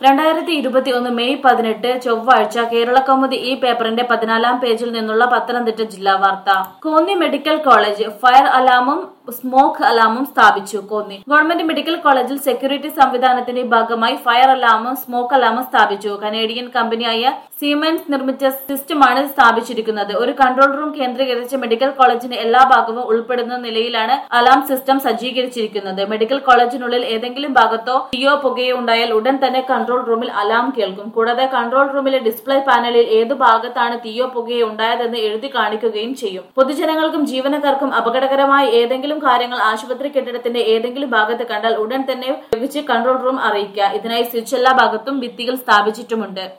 2021 May 18 ചൊവ്വാഴ്ച കേരളകൗമുദി ഈ പേപ്പറിന്റെ 14-ാം പേജിൽ നിന്നുള്ള പത്തനംതിട്ട ജില്ലാ വാർത്ത. കോന്നി മെഡിക്കൽ കോളേജ് ഫയർ അലാമും സ്മോക്ക് അലാമും സ്ഥാപിച്ചു. കോന്നി ഗവൺമെന്റ് മെഡിക്കൽ കോളേജിൽ സെക്യൂരിറ്റി സംവിധാനത്തിന്റെ ഭാഗമായി ഫയർ അലാമും സ്മോക്ക് അലാമും സ്ഥാപിച്ചു. കനേഡിയൻ കമ്പനിയായ സീമെൻസ് നിർമ്മിച്ച സിസ്റ്റമാണ് സ്ഥാപിച്ചിരിക്കുന്നത്. ഒരു കൺട്രോൾ റൂം കേന്ദ്രീകരിച്ച് മെഡിക്കൽ കോളേജിന്റെ എല്ലാ ഭാഗവും ഉൾപ്പെടുന്ന നിലയിലാണ് അലാം സിസ്റ്റം സജ്ജീകരിച്ചിരിക്കുന്നത്. മെഡിക്കൽ കോളേജിനുള്ളിൽ ഏതെങ്കിലും ഭാഗത്തോ തീയോ പുകയോ ഉണ്ടായാൽ ഉടൻ തന്നെ കൺട്രോൾ റൂമിൽ അലാം കേൾക്കും. കൂടാതെ കൺട്രോൾ റൂമിലെ ഡിസ്പ്ലേ പാനലിൽ ഏതു ഭാഗത്താണ് തീയോ പുകയോ ഉണ്ടായതെന്ന് എഴുതി കാണിക്കുകയും ചെയ്യും. പൊതുജനങ്ങൾക്കും ജീവനക്കാർക്കും അപകടകരമായ ഏതെങ്കിലും കാര്യങ്ങൾ ആശുപത്രി കെട്ടിടത്തിന്റെ ഏതെങ്കിലും ഭാഗത്ത് കണ്ടാൽ ഉടൻ തന്നെ ഉപയോഗിച്ച് കൺട്രോൾ റൂം അറിയിക്കുക. ഇതിനായി സ്വിച്ച് എല്ലാ ഭാഗത്തും ഭിത്തിയിൽ സ്ഥാപിച്ചിട്ടുമുണ്ട്.